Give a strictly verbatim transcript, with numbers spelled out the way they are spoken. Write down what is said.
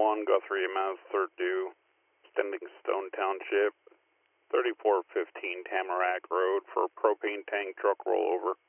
one, Guthrie E M S, third due, Standing Stone Township, thirty-four fifteen Tamarack Road for propane tank truck rollover.